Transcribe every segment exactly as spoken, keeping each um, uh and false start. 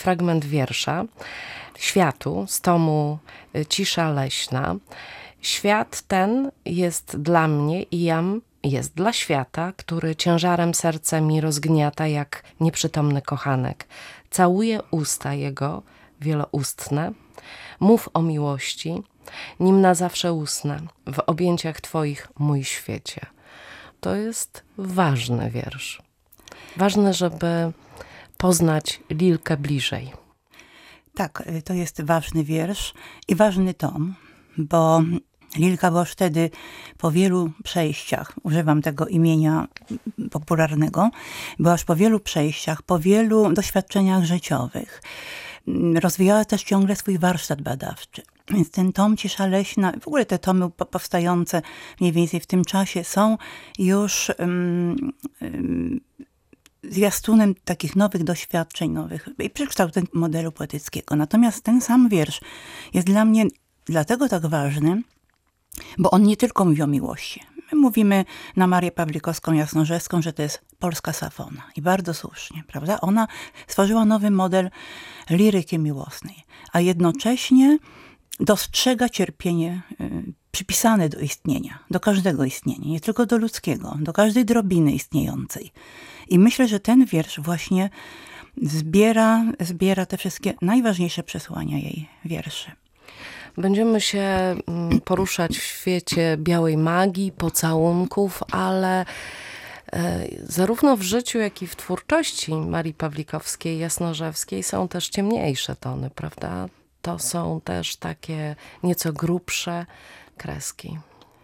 fragment wiersza Światu z tomu Cisza leśna. Świat ten jest dla mnie i jam jest dla świata, który ciężarem serca mi rozgniata jak nieprzytomny kochanek. Całuję usta jego wieloustne, mów o miłości, nim na zawsze usnę, w objęciach twoich mój świecie. To jest ważny wiersz. Ważne, żeby poznać Lilkę bliżej. Tak, to jest ważny wiersz i ważny tom, bo Lilka była wtedy po wielu przejściach, używam tego imienia popularnego, była już po wielu przejściach, po wielu doświadczeniach życiowych. Rozwijała też ciągle swój warsztat badawczy. Więc ten tom Cisza leśna, w ogóle te tomy powstające mniej więcej w tym czasie są już um, um, zwiastunem takich nowych doświadczeń, nowych i przekształceń modelu poetyckiego. Natomiast ten sam wiersz jest dla mnie dlatego tak ważny, bo on nie tylko mówi o miłości. My mówimy na Marię Pawlikowską-Jasnorzewską, że to jest polska Safona. I bardzo słusznie, prawda? Ona stworzyła nowy model liryki miłosnej, a jednocześnie dostrzega cierpienie y, przypisane do istnienia, do każdego istnienia, nie tylko do ludzkiego, do każdej drobiny istniejącej. I myślę, że ten wiersz właśnie zbiera, zbiera te wszystkie najważniejsze przesłania jej wierszy. Będziemy się poruszać w świecie białej magii, pocałunków, ale zarówno w życiu, jak i w twórczości Marii Pawlikowskiej, Jasnorzewskiej są też ciemniejsze tony, prawda? To są też takie nieco grubsze kreski.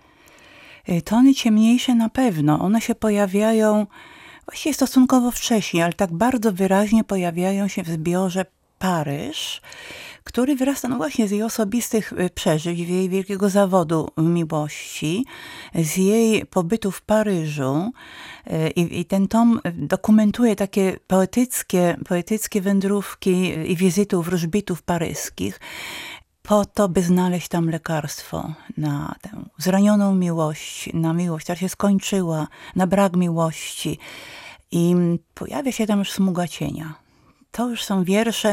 Tony ciemniejsze na pewno. One się pojawiają właściwie stosunkowo wcześnie, ale tak bardzo wyraźnie pojawiają się w zbiorze Paryż, który wyrasta no właśnie z jej osobistych przeżyć, z jej wielkiego zawodu miłości, z jej pobytu w Paryżu. I, i ten tom dokumentuje takie poetyckie, poetyckie wędrówki i wizytów wróżbitów paryskich, po to, by znaleźć tam lekarstwo na tę zranioną miłość, na miłość, która się skończyła, na brak miłości. I pojawia się tam już smuga cienia. To już są wiersze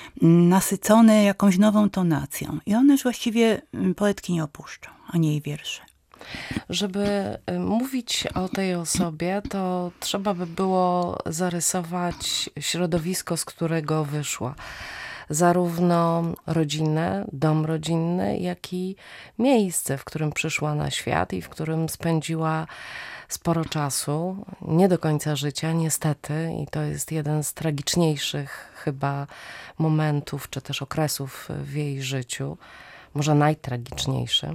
nasycone jakąś nową tonacją. I one już właściwie poetki nie opuszczą, a nie jej wiersze. Żeby mówić o tej osobie, to trzeba by było zarysować środowisko, z którego wyszła. Zarówno rodzinę, dom rodzinny, jak i miejsce, w którym przyszła na świat i w którym spędziła sporo czasu, nie do końca życia, niestety. I to jest jeden z tragiczniejszych chyba momentów, czy też okresów w jej życiu. Może najtragiczniejszy.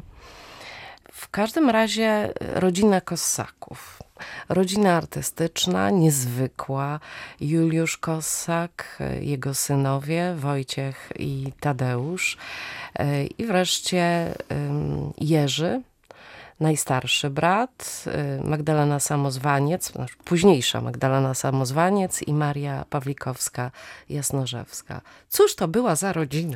W każdym razie rodzina Kossaków. Rodzina artystyczna, niezwykła. Juliusz Kossak, jego synowie Wojciech i Tadeusz. I wreszcie Jerzy, najstarszy brat, Magdalena Samozwaniec, późniejsza Magdalena Samozwaniec i Maria Pawlikowska-Jasnorzewska. Cóż to była za rodzina?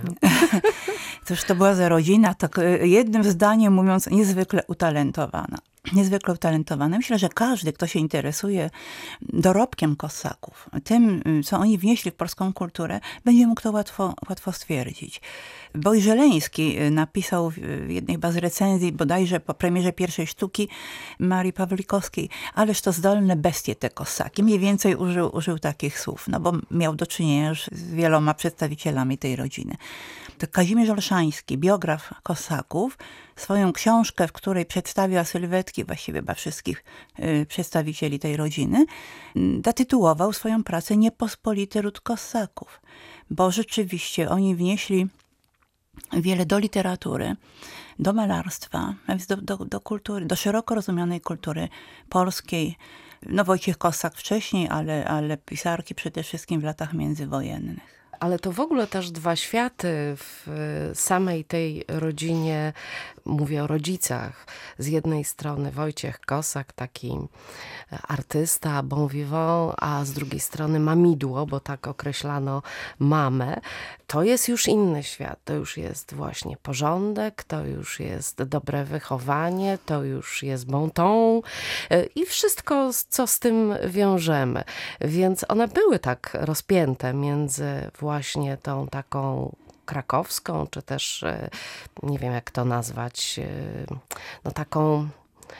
Cóż to była za rodzina? Tak jednym zdaniem mówiąc, niezwykle utalentowana. Niezwykle utalentowana. Myślę, że każdy, kto się interesuje dorobkiem Kossaków, tym, co oni wnieśli w polską kulturę, będzie mógł to łatwo, łatwo stwierdzić. Wojciech Żeleński napisał w jednej chyba z recenzji, bodajże po premierze pierwszej sztuki Marii Pawlikowskiej, ależ to zdolne bestie te Kossaki. Mniej więcej użył, użył takich słów, no bo miał do czynienia już z wieloma przedstawicielami tej rodziny. To Kazimierz Olszański, biograf Kossaków, swoją książkę, w której przedstawia sylwetki właściwie chyba wszystkich y, przedstawicieli tej rodziny, y, zatytułował swoją pracę Niepospolity ród Kossaków. Bo rzeczywiście oni wnieśli wiele do literatury, do malarstwa, do, do, do kultury, do szeroko rozumianej kultury polskiej. No Wojciech Kossak wcześniej, ale, ale pisarki przede wszystkim w latach międzywojennych. Ale to w ogóle też dwa światy w samej tej rodzinie Mówię o rodzicach. Z jednej strony Wojciech Kossak, taki artysta, bon vivant, a z drugiej strony mamidło, bo tak określano mamę. To jest już inny świat. To już jest właśnie porządek, to już jest dobre wychowanie, to już jest bon ton i wszystko, co z tym wiążemy. Więc one były tak rozpięte między właśnie tą taką krakowską, czy też nie wiem jak to nazwać, no taką,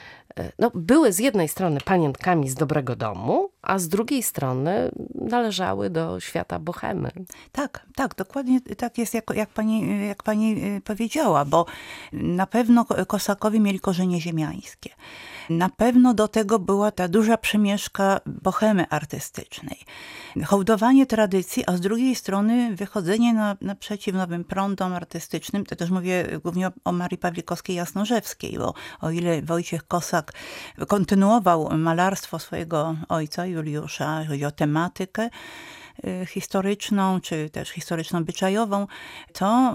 no były z jednej strony panienkami z dobrego domu, a z drugiej strony należały do świata bohemy. Tak, tak, dokładnie tak jest, jak, jak, pani, jak pani powiedziała, bo na pewno Kossakowie mieli korzenie ziemiańskie. Na pewno do tego była ta duża przemieszka bohemy artystycznej. Hołdowanie tradycji, a z drugiej strony wychodzenie na, naprzeciw nowym prądom artystycznym. To też mówię głównie o, o Marii Pawlikowskiej-Jasnorzewskiej, bo o ile Wojciech Kossak kontynuował malarstwo swojego ojca Juliusza, chodzi o tematykę historyczną, czy też historyczno-byczajową, to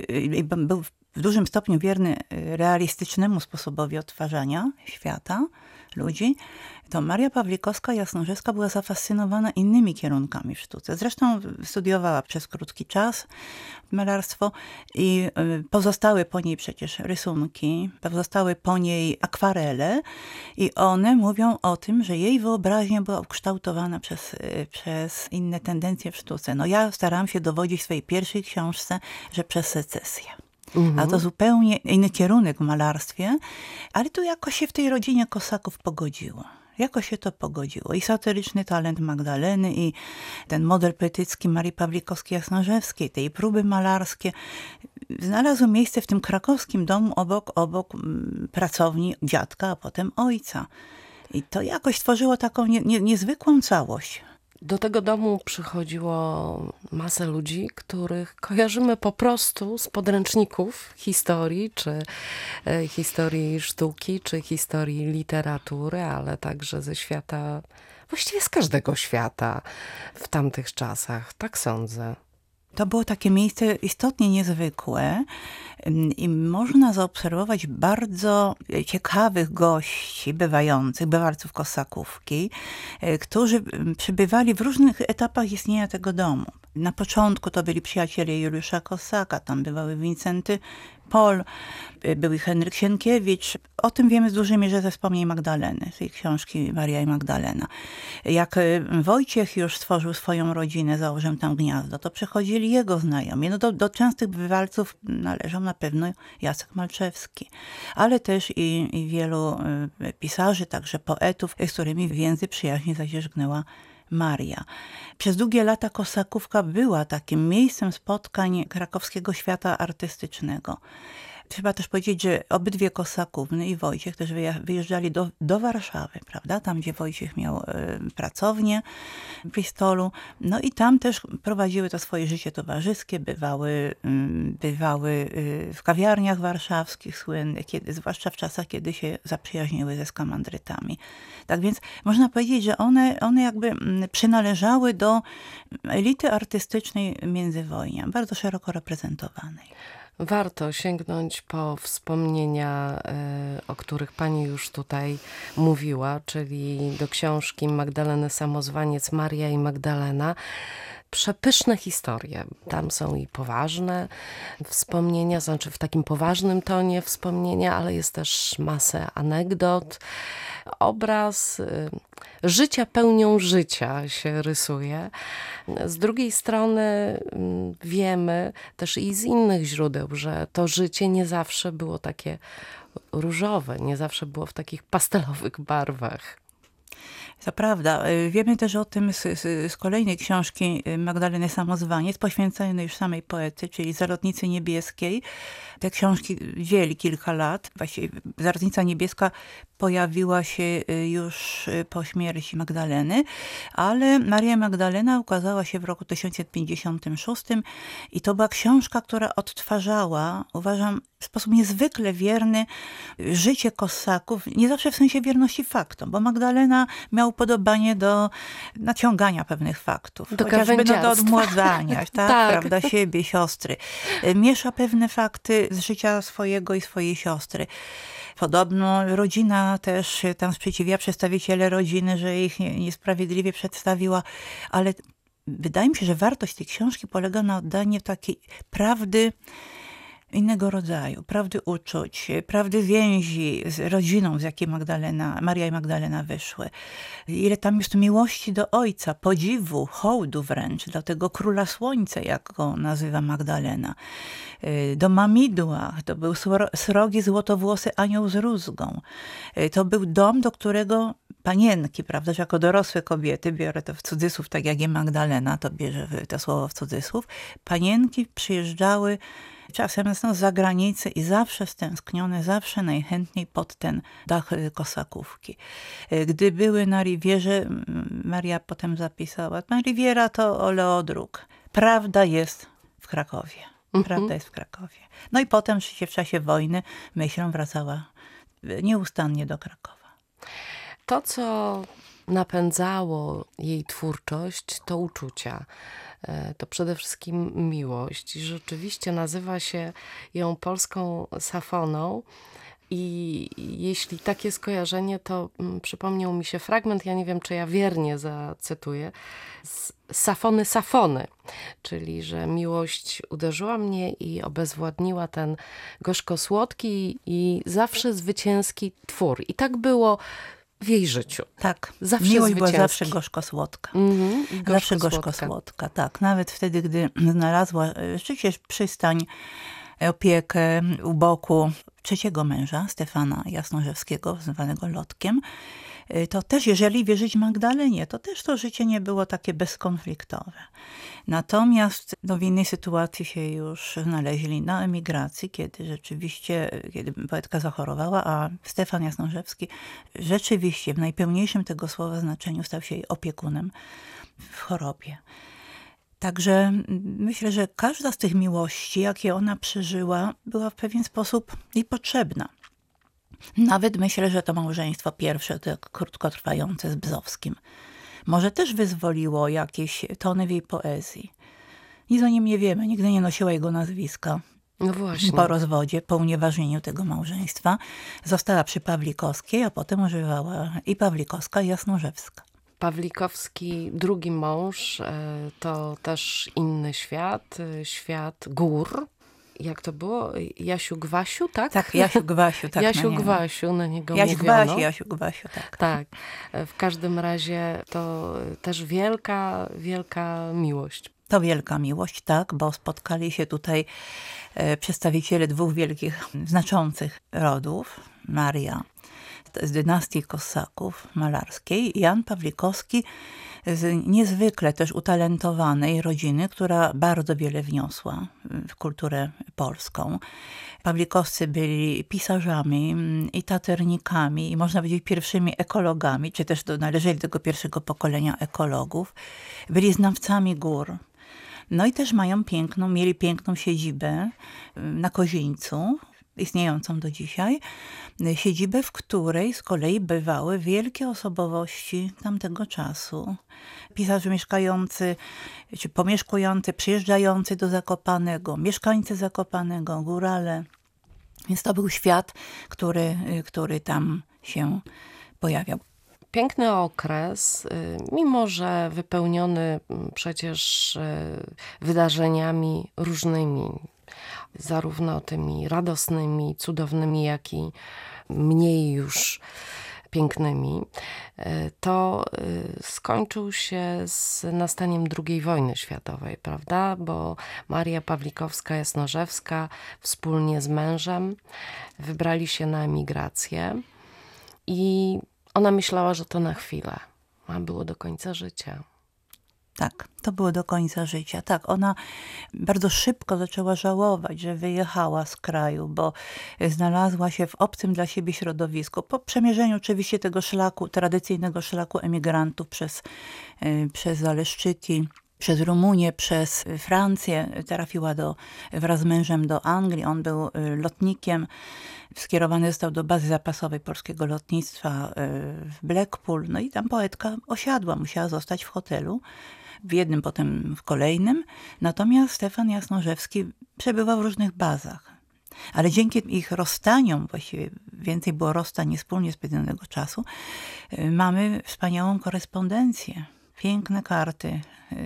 był w dużym stopniu wierny realistycznemu sposobowi odtwarzania świata, ludzi, to Maria Pawlikowska-Jasnorzewska była zafascynowana innymi kierunkami w sztuce. Zresztą studiowała przez krótki czas malarstwo i pozostały po niej przecież rysunki, pozostały po niej akwarele i one mówią o tym, że jej wyobraźnia była ukształtowana przez, przez inne tendencje w sztuce. No ja starałam się dowodzić w swojej pierwszej książce, że przez secesję. Mhm. A to zupełnie inny kierunek w malarstwie, ale to jakoś się w tej rodzinie Kossaków pogodziło. Jakoś się to pogodziło. I satyryczny talent Magdaleny, i ten model poetycki Marii Pawlikowskiej-Jasnorzewskiej, tej próby malarskie, znalazły miejsce w tym krakowskim domu obok, obok pracowni dziadka, a potem ojca. I to jakoś tworzyło taką nie, nie, niezwykłą całość. Do tego domu przychodziło masę ludzi, których kojarzymy po prostu z podręczników historii, czy e, historii sztuki, czy historii literatury, ale także ze świata, właściwie z każdego świata w tamtych czasach, tak sądzę. To było takie miejsce istotnie niezwykłe i można zaobserwować bardzo ciekawych gości bywających, bywalców Kossakówki, którzy przybywali w różnych etapach istnienia tego domu. Na początku to byli przyjaciele Juliusza Kossaka, tam bywały Wincenty Pol, był Henryk Sienkiewicz. O tym wiemy w dużej mierze ze wspomnień Magdaleny, z tej książki Maria i Magdalena. Jak Wojciech już stworzył swoją rodzinę, założył tam gniazdo, to przychodzili jego znajomi. No do, do częstych bywalców należał na pewno Jacek Malczewski, ale też i, i wielu pisarzy, także poetów, z którymi więzy przyjaźni zadzierzgnęła Maria. Przez długie lata Kossakówka była takim miejscem spotkań krakowskiego świata artystycznego. Trzeba też powiedzieć, że obydwie Kossakówny i Wojciech też wyjeżdżali do, do Warszawy, prawda? Tam, gdzie Wojciech miał y, pracownię w Bristolu. No i tam też prowadziły to swoje życie towarzyskie, bywały, y, bywały y, w kawiarniach warszawskich słynnych, kiedy, zwłaszcza w czasach, kiedy się zaprzyjaźniły ze skamandrytami. Tak więc można powiedzieć, że one, one jakby przynależały do elity artystycznej międzywojnia, bardzo szeroko reprezentowanej. Warto sięgnąć po wspomnienia, o których pani już tutaj mówiła, czyli do książki Magdaleny Samozwaniec, Maria i Magdalena. Przepyszne historie. Tam są i poważne wspomnienia, znaczy w takim poważnym tonie wspomnienia, ale jest też masę anegdot. Obraz życia pełnią życia się rysuje. Z drugiej strony wiemy też i z innych źródeł, że to życie nie zawsze było takie różowe, nie zawsze było w takich pastelowych barwach. To prawda. Wiemy też o tym z, z, z kolejnej książki Magdaleny Samozwaniec, poświęconej już samej poety, czyli Zalotnicy Niebieskiej. Te książki wzięli kilka lat. Właściwie Zalotnica Niebieska pojawiła się już po śmierci Magdaleny, ale Maria Magdalena ukazała się w roku tysiąc dziewięćset pięćdziesiątym szóstym i to była książka, która odtwarzała, uważam, w sposób niezwykle wierny życie Kossaków, nie zawsze w sensie wierności faktom, bo Magdalena miał upodobanie do naciągania pewnych faktów. Do chociażby no, do gawędziarstwa. odmładzania, tak, Tak. prawda, siebie, siostry. Miesza pewne fakty z życia swojego i swojej siostry. Podobno rodzina też tam sprzeciwia, przedstawiciele rodziny, że ich nie- niesprawiedliwie przedstawiła, ale wydaje mi się, że wartość tej książki polega na oddaniu takiej prawdy innego rodzaju, prawdy uczuć, prawdy więzi z rodziną, z jakiej Magdalena, Maria i Magdalena wyszły. Ile tam jest miłości do ojca, podziwu, hołdu wręcz, do tego króla słońca, jak go nazywa Magdalena. Do Mamidła, to był sro- srogi, złotowłosy anioł z rózgą. To był dom, do którego panienki, prawda, że jako dorosłe kobiety, biorę to w cudzysłów, tak jak i Magdalena, to bierze to słowo w cudzysłów, panienki przyjeżdżały czasem no, z zagranicy i zawsze stęsknione, zawsze najchętniej pod ten dach y, kosakówki. Y, Gdy były na Rivierze, m, Maria potem zapisała, na Riviera to oleodruk. Prawda jest w Krakowie. Prawda jest w Krakowie. No i potem oczywiście w czasie wojny myślą wracała y, nieustannie do Krakowa. To, co napędzało jej twórczość, to uczucia. E, To przede wszystkim miłość. I rzeczywiście nazywa się ją polską Safoną. I jeśli takie skojarzenie, to mm, przypomniał mi się fragment, ja nie wiem, czy ja wiernie zacytuję, z Safony Safony, czyli że miłość uderzyła mnie i obezwładniła ten gorzko-słodki i zawsze zwycięski twór. I tak było w jej życiu. Tak, Zawsze miłość była zwycięski. zawsze gorzko-słodka. Mhm, Zawsze gorzko-słodka. gorzko-słodka, tak. Nawet wtedy, gdy znalazła e, rzeczywiście przystań, e, opiekę u boku trzeciego męża, Stefana Jasnorzewskiego, zwanego Lotkiem, e, to też, jeżeli wierzyć Magdalenie, to też to życie nie było takie bezkonfliktowe. Natomiast no, w innej sytuacji się już znaleźli na emigracji, kiedy rzeczywiście, kiedy poetka zachorowała, a Stefan Jasnorzewski rzeczywiście w najpełniejszym tego słowa znaczeniu stał się jej opiekunem w chorobie. Także myślę, że każda z tych miłości, jakie ona przeżyła, była w pewien sposób jej potrzebna. Nawet myślę, że to małżeństwo pierwsze, to krótkotrwające z Bzowskim, może też wyzwoliło jakieś tony w jej poezji. Nic o nim nie wiemy, nigdy nie nosiła jego nazwiska. No właśnie. Po rozwodzie, po unieważnieniu tego małżeństwa, została przy Pawlikowskiej, a potem używała i Pawlikowska, i Jasnorzewska. Pawlikowski, drugi mąż, e, to też inny świat, e, świat gór. Jak to było? Jasiu Gwasiu, tak? Tak, Jasiu Gwasiu. Tak, Jasiu na niego. Gwasiu, na niego Jasiu mówiono. Gwasiu, Jasiu Gwasiu, tak. Tak. E, W każdym razie to też wielka, wielka miłość. To wielka miłość, tak, bo spotkali się tutaj e, przedstawiciele dwóch wielkich, znaczących rodów. Maria z dynastii Kossaków malarskiej, Jan Pawlikowski z niezwykle też utalentowanej rodziny, która bardzo wiele wniosła w kulturę polską. Pawlikowscy byli pisarzami i taternikami i można powiedzieć pierwszymi ekologami, czy też do, należeli do tego pierwszego pokolenia ekologów. Byli znawcami gór. No i też mają piękną, mieli piękną siedzibę na Kozińcu, istniejącą do dzisiaj, siedzibę, w której z kolei bywały wielkie osobowości tamtego czasu. Pisarze mieszkający, czy pomieszkujący, przyjeżdżający do Zakopanego, mieszkańcy Zakopanego, górale. Więc to był świat, który, który tam się pojawiał. Piękny okres, y, mimo że wypełniony mm, przecież y, wydarzeniami różnymi, zarówno tymi radosnymi, cudownymi, jak i mniej już pięknymi, y, to y, skończył się z nastaniem drugiej wojny światowej, prawda? Bo Maria Pawlikowska-Jasnorzewska wspólnie z mężem wybrali się na emigrację i ona myślała, że to na chwilę, a było do końca życia. Tak, to było do końca życia. Tak, ona bardzo szybko zaczęła żałować, że wyjechała z kraju, bo znalazła się w obcym dla siebie środowisku. Po przemierzeniu oczywiście tego szlaku, tradycyjnego szlaku emigrantów przez, przez Zaleszczyki, przez Rumunię, przez Francję, trafiła do, wraz z mężem do Anglii. On był lotnikiem, skierowany został do bazy zapasowej polskiego lotnictwa w Blackpool. No i tam poetka osiadła, musiała zostać w hotelu, w jednym, potem w kolejnym. Natomiast Stefan Jasnorzewski przebywał w różnych bazach. Ale dzięki ich rozstaniom, właściwie więcej było rozstań niż wspólnie spędzonego czasu, mamy wspaniałą korespondencję. Piękne karty,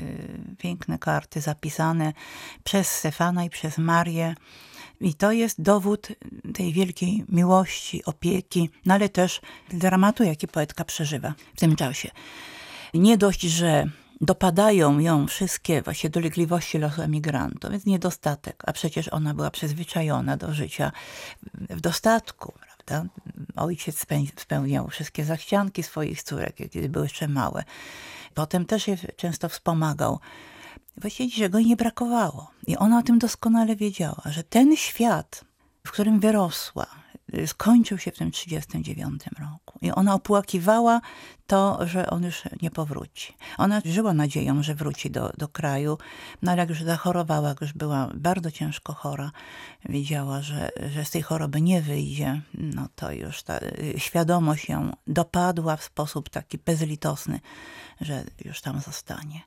piękne karty zapisane przez Stefana i przez Marię. I to jest dowód tej wielkiej miłości, opieki, no ale też dramatu, jaki poetka przeżywa w tym czasie. Nie dość, że dopadają ją wszystkie właśnie dolegliwości losu emigrantów, więc niedostatek, a przecież ona była przyzwyczajona do życia w dostatku, prawda? Ojciec spełniał wszystkie zachcianki swoich córek, kiedy były jeszcze małe. Potem też je często wspomagał. Właściwie niczego jej nie brakowało. I ona o tym doskonale wiedziała, że ten świat, w którym wyrosła, skończył się w tym trzydziestym dziewiątym roku. I ona opłakiwała to, że on już nie powróci. Ona żyła nadzieją, że wróci do, do kraju, no ale jak już zachorowała, jak już była bardzo ciężko chora, wiedziała, że, że z tej choroby nie wyjdzie, no to już ta świadomość ją dopadła w sposób taki bezlitosny, że już tam zostanie.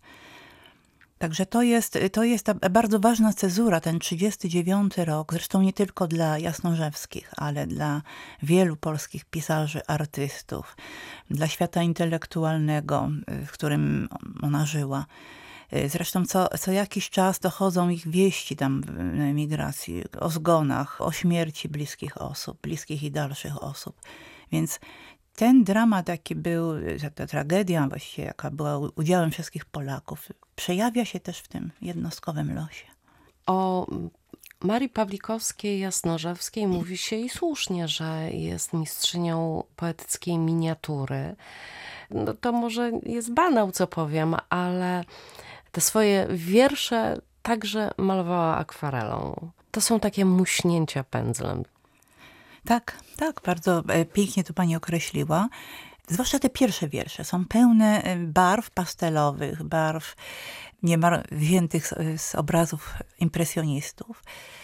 Także to jest, to jest ta bardzo ważna cezura, ten trzydziesty dziewiąty rok, zresztą nie tylko dla Jasnorzewskich, ale dla wielu polskich pisarzy, artystów, dla świata intelektualnego, w którym ona żyła. Zresztą co, co jakiś czas dochodzą ich wieści tam na emigracji, o zgonach, o śmierci bliskich osób, bliskich i dalszych osób. Więc ten dramat, jaki był, ta tragedia właściwie, jaka była udziałem wszystkich Polaków, przejawia się też w tym jednostkowym losie. O Marii Pawlikowskiej-Jasnorzewskiej mówi się i słusznie, że jest mistrzynią poetyckiej miniatury. No to może jest banał, co powiem, ale te swoje wiersze także malowała akwarelą. To są takie muśnięcia pędzlem. Tak, tak, bardzo pięknie to pani określiła. Zwłaszcza te pierwsze wiersze są pełne barw pastelowych, barw niemal wziętych z, z obrazów impresjonistów.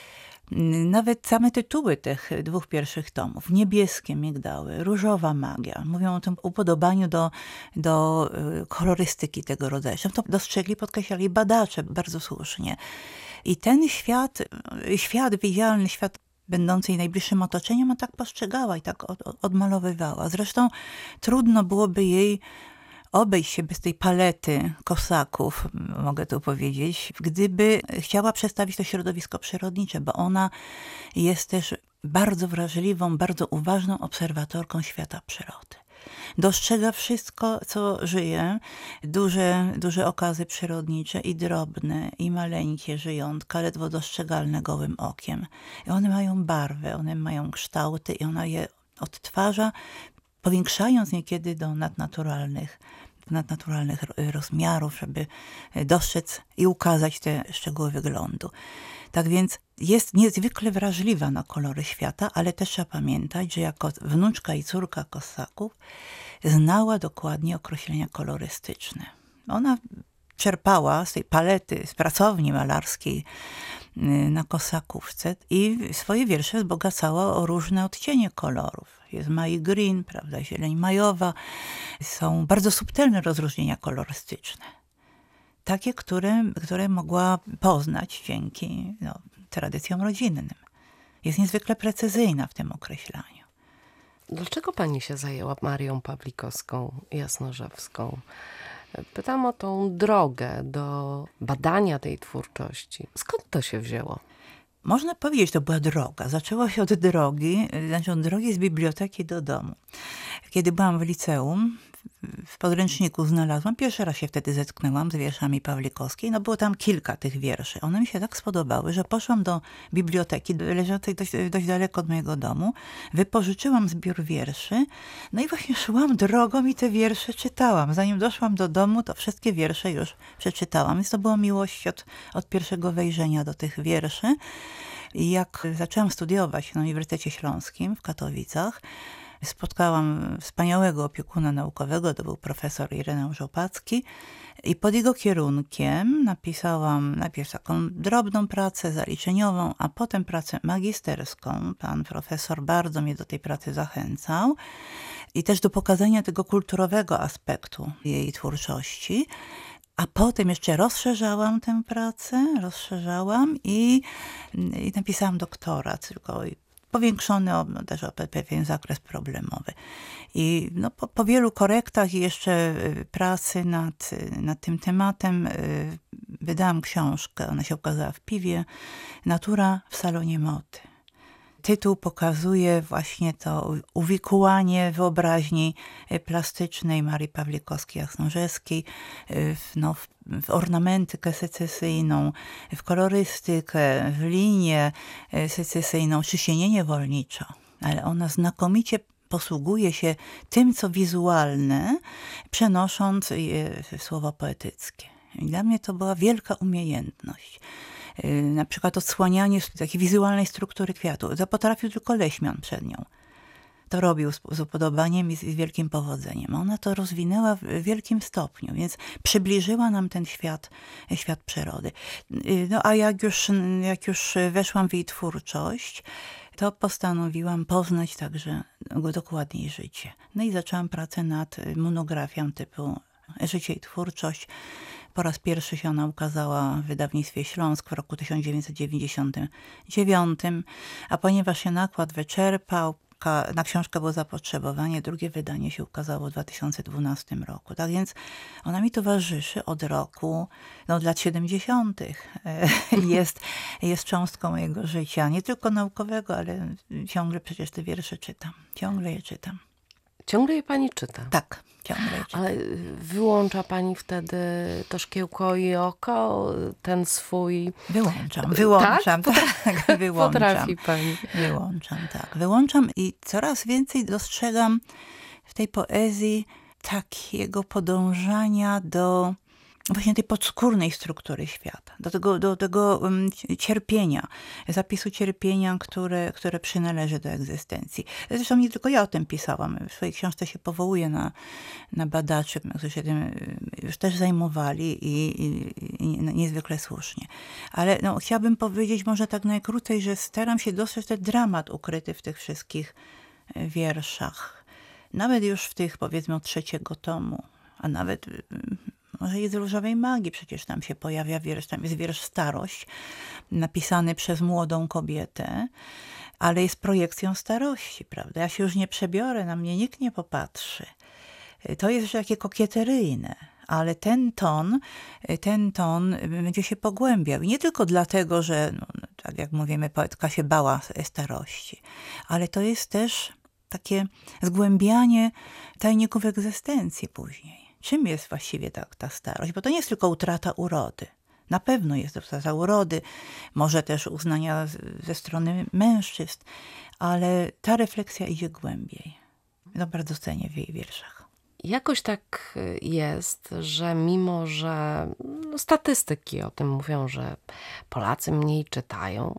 Nawet same tytuły tych dwóch pierwszych tomów, Niebieskie migdały, Różowa magia, mówią o tym upodobaniu do, do kolorystyki tego rodzaju. To dostrzegli, podkreślali badacze bardzo słusznie. I ten świat, świat widzialny, świat będący jej najbliższym otoczeniem, a tak postrzegała i tak od, odmalowywała. Zresztą trudno byłoby jej obejść się bez tej palety kosaków, mogę tu powiedzieć, gdyby chciała przedstawić to środowisko przyrodnicze, bo ona jest też bardzo wrażliwą, bardzo uważną obserwatorką świata przyrody. Dostrzega wszystko, co żyje, duże, duże okazy przyrodnicze i drobne, i maleńkie żyjątka, ledwo dostrzegalne gołym okiem. I one mają barwę, one mają kształty i ona je odtwarza, powiększając niekiedy do nadnaturalnych, nadnaturalnych rozmiarów, żeby dostrzec i ukazać te szczegóły wyglądu. Tak więc jest niezwykle wrażliwa na kolory świata, ale też trzeba pamiętać, że jako wnuczka i córka Kossaków znała dokładnie określenia kolorystyczne. Ona czerpała z tej palety, z pracowni malarskiej na Kossakówce i swoje wiersze wzbogacała o różne odcienie kolorów. Jest Mai Green, prawda, zieleń majowa. Są bardzo subtelne rozróżnienia kolorystyczne. Takie, które, które mogła poznać dzięki no, tradycjom rodzinnym. Jest niezwykle precyzyjna w tym określaniu. Dlaczego pani się zajęła Marią Pawlikowską-Jasnorzewską? Pytam o tą drogę do badania tej twórczości. Skąd to się wzięło? Można powiedzieć, to była droga. Zaczęło się od drogi, znaczy od drogi z biblioteki do domu. Kiedy byłam w liceum, w podręczniku znalazłam, pierwszy raz się wtedy zetknęłam z wierszami Pawlikowskiej, no było tam kilka tych wierszy. One mi się tak spodobały, że poszłam do biblioteki leżącej dość, dość daleko od mojego domu, wypożyczyłam zbiór wierszy, no i właśnie szłam drogą i te wiersze czytałam. Zanim doszłam do domu, to wszystkie wiersze już przeczytałam, więc to była miłość od, od pierwszego wejrzenia do tych wierszy. I jak zaczęłam studiować na Uniwersytecie Śląskim w Katowicach, spotkałam wspaniałego opiekuna naukowego, to był profesor Ireneusz Opacki, i pod jego kierunkiem napisałam najpierw taką drobną pracę zaliczeniową, a potem pracę magisterską. Pan profesor bardzo mnie do tej pracy zachęcał i też do pokazania tego kulturowego aspektu jej twórczości. A potem jeszcze rozszerzałam tę pracę, rozszerzałam i, i napisałam doktorat, tylko powiększony o, no, też o pewien zakres problemowy. I no, po, po wielu korektach i jeszcze pracy nad, nad tym tematem wydałam książkę, ona się ukazała w Piwie, Natura w salonie mody. Tytuł pokazuje właśnie to uwikłanie wyobraźni plastycznej Marii Pawlikowskiej-Jasnorzewskiej w, no, w, w ornamentykę secesyjną, w kolorystykę, w linię secesyjną, czy się nie niewolniczo, ale ona znakomicie posługuje się tym, co wizualne, przenosząc je w słowo poetyckie. I dla mnie to była wielka umiejętność. Na przykład odsłanianie takiej wizualnej struktury kwiatu. To potrafił tylko Leśmian przed nią. To robił z, z upodobaniem i z, z wielkim powodzeniem. Ona to rozwinęła w wielkim stopniu, więc przybliżyła nam ten świat, świat przyrody. No a jak już, jak już weszłam w jej twórczość, to postanowiłam poznać także dokładniej życie. No i zaczęłam pracę nad monografią typu Życie i twórczość. Po raz pierwszy się ona ukazała w wydawnictwie Śląsk w roku tysiąc dziewięćset dziewięćdziesiątym dziewiątym, a ponieważ się nakład wyczerpał, na książkę było zapotrzebowanie, drugie wydanie się ukazało w dwa tysiące dwunastym roku. Tak więc ona mi towarzyszy od roku, no od lat siedemdziesiątych. Jest, jest cząstką mojego życia, nie tylko naukowego, ale ciągle przecież te wiersze czytam. Ciągle je czytam. Ciągle je pani czyta? Tak, ciągle je czytam. Ale wyłącza pani wtedy to szkiełko i oko, ten swój... Wyłączam, wyłączam, tak, tak wyłączam. Potrafi pani. Wyłączam, tak, wyłączam i coraz więcej dostrzegam w tej poezji takiego podążania do właśnie tej podskórnej struktury świata, do tego, do tego um, cierpienia, zapisu cierpienia, które, które przynależy do egzystencji. Zresztą nie tylko ja o tym pisałam. W swojej książce się powołuję na, na badaczy, którzy się tym już też zajmowali i, i, i niezwykle słusznie. Ale no, chciałabym powiedzieć może tak najkrócej, że staram się dostrzec ten dramat ukryty w tych wszystkich wierszach. Nawet już w tych, powiedzmy, od trzeciego tomu, a nawet... Może i z Różowej Magii przecież tam się pojawia wiersz, tam jest wiersz Starość, napisany przez młodą kobietę, ale jest projekcją starości, prawda? Ja się już nie przebiorę, na mnie nikt nie popatrzy. To jest takie kokieteryjne, ale ten ton, ten ton będzie się pogłębiał. I nie tylko dlatego, że, no, tak jak mówimy, poetka się bała starości, ale to jest też takie zgłębianie tajników egzystencji później. Czym jest właściwie ta, ta starość? Bo to nie jest tylko utrata urody. Na pewno jest to utrata urody, może też uznania ze strony mężczyzn, ale ta refleksja idzie głębiej. No bardzo cenię w jej wierszach. Jakoś tak jest, że mimo, że no, statystyki o tym mówią, że Polacy mniej czytają,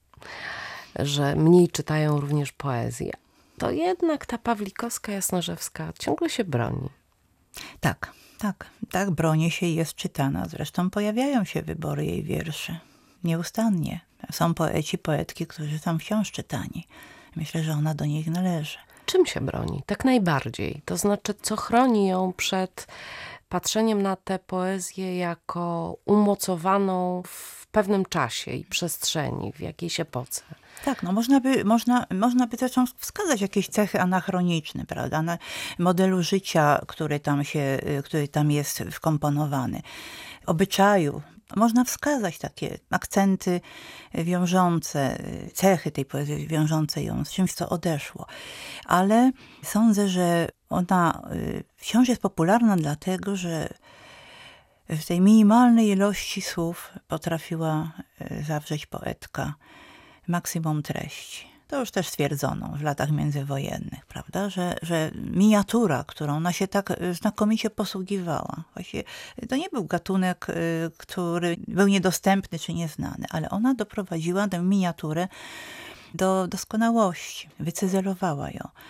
że mniej czytają również poezję, to jednak ta Pawlikowska-Jasnorzewska ciągle się broni. Tak, tak, tak, broni się i jest czytana. Zresztą pojawiają się wybory jej wierszy. Nieustannie. Są poeci, poetki, którzy są wciąż czytani. Myślę, że ona do nich należy. Czym się broni? Tak najbardziej. To znaczy, co chroni ją przed patrzeniem na tę poezję jako umocowaną w pewnym czasie i przestrzeni, w jakiejś epoce? Tak, no można by, można, można by zresztą wskazać jakieś cechy anachroniczne, prawda, na modelu życia, który tam się, który tam jest wkomponowany, obyczaju. Można wskazać takie akcenty wiążące, cechy tej poezji wiążące ją z czymś, co odeszło. Ale sądzę, że ona wciąż jest popularna dlatego, że w tej minimalnej ilości słów potrafiła zawrzeć poetka maksimum treści. To już też stwierdzono w latach międzywojennych, prawda, że, że miniatura, którą ona się tak znakomicie posługiwała, właśnie to nie był gatunek, który był niedostępny czy nieznany, ale ona doprowadziła tę miniaturę do doskonałości, wycyzelowała ją.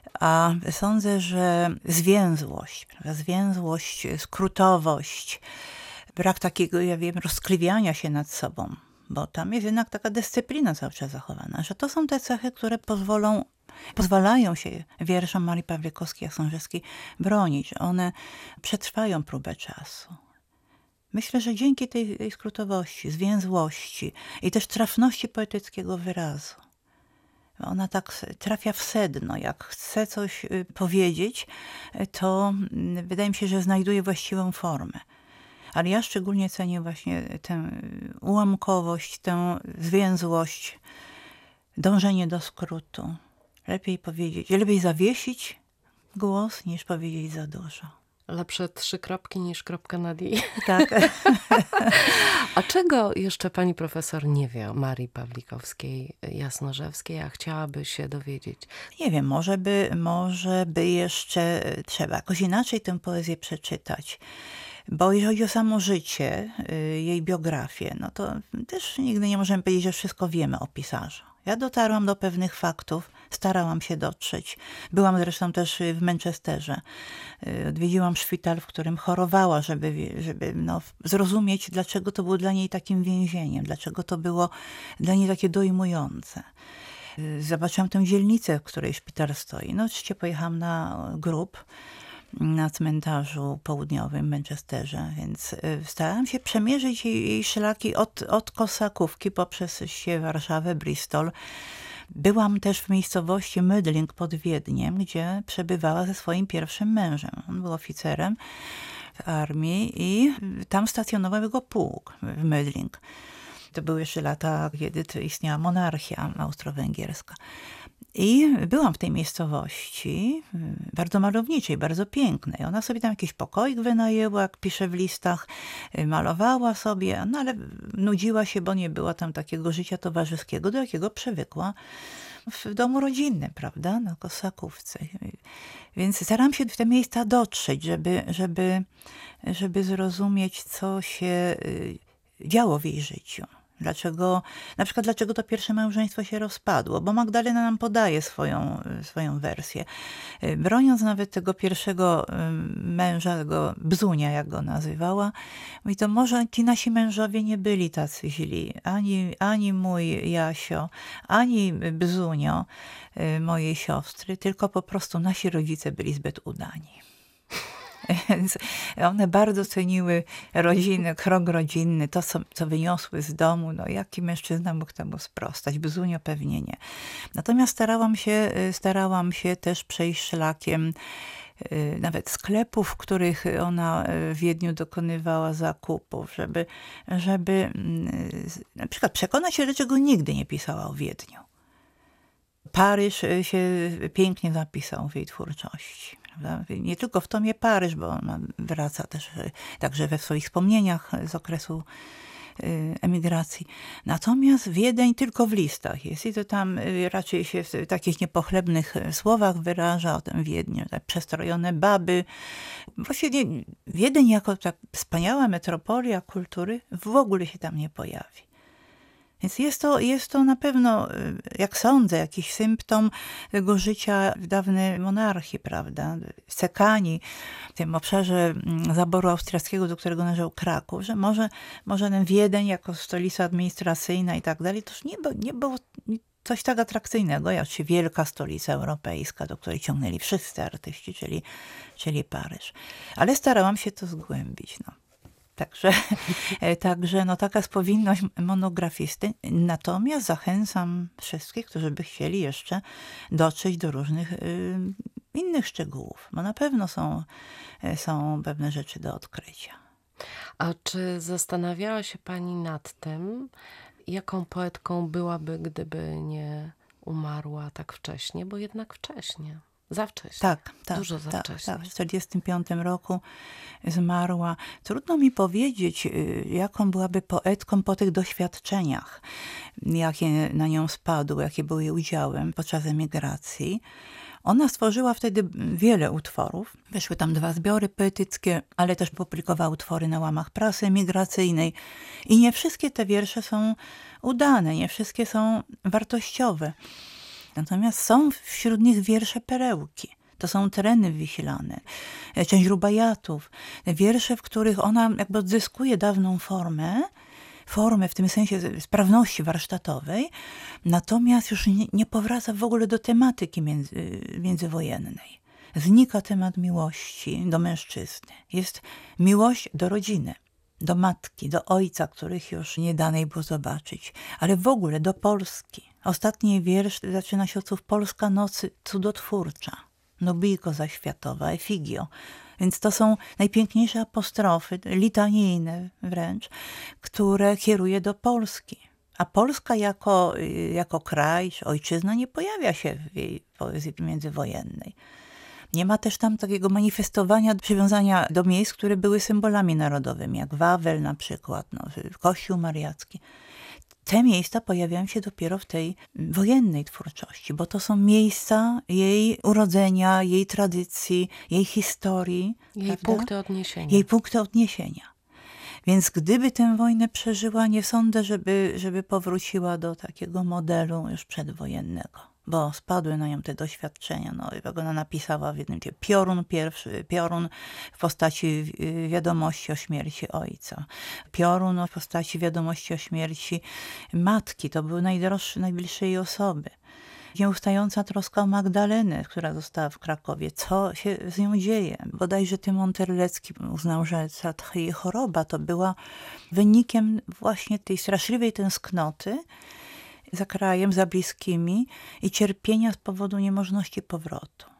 A sądzę, że zwięzłość, prawda? Zwięzłość, skrótowość, brak takiego, ja wiem, rozkliwiania się nad sobą, bo tam jest jednak taka dyscyplina cały czas zachowana, że to są te cechy, które pozwolą, pozwalają się wierszom Marii Pawlikowskiej-Jasążewskiej bronić, że one przetrwają próbę czasu. Myślę, że dzięki tej, tej skrótowości, zwięzłości i też trafności poetyckiego wyrazu, ona tak trafia w sedno. Jak chce coś powiedzieć, to wydaje mi się, że znajduje właściwą formę. Ale ja szczególnie cenię właśnie tę ułamkowość, tę zwięzłość, dążenie do skrótu. Lepiej powiedzieć, lepiej zawiesić głos, niż powiedzieć za dużo. Lepsze trzy kropki niż kropka nad i. Tak. A czego jeszcze pani profesor nie wie o Marii Pawlikowskiej-Jasnorzewskiej, a chciałaby się dowiedzieć? Nie wiem, może by, może by jeszcze trzeba jakoś inaczej tę poezję przeczytać. Bo jeżeli chodzi o samo życie, jej biografię, no to też nigdy nie możemy powiedzieć, że wszystko wiemy o pisarzu. Ja dotarłam do pewnych faktów, starałam się dotrzeć. Byłam zresztą też w Manchesterze. Odwiedziłam szpital, w którym chorowała, żeby, żeby no, zrozumieć, dlaczego to było dla niej takim więzieniem, dlaczego to było dla niej takie dojmujące. Zobaczyłam tę dzielnicę, w której szpital stoi. No oczywiście pojechałam na grób na cmentarzu południowym w Manchesterze, więc starałam się przemierzyć jej, jej szlaki od, od Kosakówki poprzez się Warszawę, Bristol. Byłam też w miejscowości Mödling pod Wiedniem, gdzie przebywała ze swoim pierwszym mężem. On był oficerem w armii i tam stacjonował jego pułk w Mödling. To były jeszcze lata, kiedy istniała monarchia austro-węgierska. I byłam w tej miejscowości, bardzo malowniczej, bardzo pięknej. Ona sobie tam jakiś pokoik wynajęła, jak pisze w listach, malowała sobie, no ale nudziła się, bo nie było tam takiego życia towarzyskiego, do jakiego przywykła w domu rodzinnym, prawda, na Kosakówce. Więc staram się w te miejsca dotrzeć, żeby, żeby, żeby zrozumieć, co się działo w jej życiu. Dlaczego, na przykład dlaczego to pierwsze małżeństwo się rozpadło, bo Magdalena nam podaje swoją, swoją wersję. Broniąc nawet tego pierwszego męża, tego Bzunia, jak go nazywała, mówi, to może ci nasi mężowie nie byli tacy źli. Ani, ani mój Jasio, ani Bzunio, mojej siostry, tylko po prostu nasi rodzice byli zbyt udani. Więc one bardzo ceniły rodziny, krąg rodzinny, to co, co wyniosły z domu. No, jaki mężczyzna mógł temu sprostać? Bzunio pewnie nie. Natomiast starałam się, starałam się też przejść szlakiem nawet sklepów, w których ona w Wiedniu dokonywała zakupów, żeby, żeby na przykład przekonać się, dlaczego nigdy nie pisała o Wiedniu. Paryż się pięknie zapisał w jej twórczości. Prawda? Nie tylko w tomie Paryż, bo ona wraca też także we swoich wspomnieniach z okresu emigracji. Natomiast Wiedeń tylko w listach jest i to tam raczej się w takich niepochlebnych słowach wyraża o tym Wiedniu. Tak przestrojone baby. Właściwie Wiedeń jako ta wspaniała metropolia kultury w ogóle się tam nie pojawi. Więc jest to, jest to na pewno, jak sądzę, jakiś symptom tego życia w dawnej monarchii, prawda? W Sekanii, w tym obszarze zaboru austriackiego, do którego należał Kraków, że może, może ten Wiedeń jako stolica administracyjna i tak dalej, to już nie, było, nie było coś tak atrakcyjnego, jak się wielka stolica europejska, do której ciągnęli wszyscy artyści, czyli, czyli Paryż. Ale starałam się to zgłębić, no. Także, także no taka jest powinność monografisty. Natomiast zachęcam wszystkich, którzy by chcieli jeszcze dotrzeć do różnych y, innych szczegółów, bo na pewno są, są pewne rzeczy do odkrycia. A czy zastanawiała się pani nad tym, jaką poetką byłaby, gdyby nie umarła tak wcześnie, bo jednak wcześnie. Za wcześnie. Tak, tak. Dużo za tak, wcześnie. Tak, w tysiąc dziewięćset czterdziestym piątym roku zmarła. Trudno mi powiedzieć, jaką byłaby poetką po tych doświadczeniach, jakie na nią spadły, jakie były jej udziałem podczas emigracji. Ona stworzyła wtedy wiele utworów. Wyszły tam dwa zbiory poetyckie, ale też publikowała utwory na łamach prasy emigracyjnej. I nie wszystkie te wiersze są udane, nie wszystkie są wartościowe. Natomiast są wśród nich wiersze perełki. To są tereny wysilane, część rubajatów, wiersze, w których ona jakby odzyskuje dawną formę, formę w tym sensie sprawności warsztatowej, natomiast już nie, nie powraca w ogóle do tematyki między, międzywojennej. Znika temat miłości do mężczyzny. Jest miłość do rodziny, do matki, do ojca, których już nie dane jej było zobaczyć, ale w ogóle do Polski. Ostatni wiersz zaczyna się od słów Polska nocy cudotwórcza, nobijko zaświatowa, Efigio. Więc to są najpiękniejsze apostrofy, litanijne wręcz, które kieruje do Polski. A Polska jako, jako kraj, ojczyzna nie pojawia się w jej poezji międzywojennej. Nie ma też tam takiego manifestowania, przywiązania do miejsc, które były symbolami narodowymi, jak Wawel na przykład, no, Kościół Mariacki. Te miejsca pojawiają się dopiero w tej wojennej twórczości, bo to są miejsca jej urodzenia, jej tradycji, jej historii. Jej prawda? punkty odniesienia. Jej punkty odniesienia. Więc gdyby tę wojnę przeżyła, nie sądzę, żeby, żeby powróciła do takiego modelu już przedwojennego. Bo spadły na nią te doświadczenia. No, jak ona napisała w jednym tie piorun pierwszy, piorun w postaci wiadomości o śmierci ojca. Piorun w postaci wiadomości o śmierci matki. To były najdroższe, najbliższe jej osoby. Nieustająca troska o Magdalenę, która została w Krakowie. Co się z nią dzieje? Bodajże Tymon Terlecki uznał, że ta jej choroba to była wynikiem właśnie tej straszliwej tęsknoty za krajem, za bliskimi i cierpienia z powodu niemożności powrotu.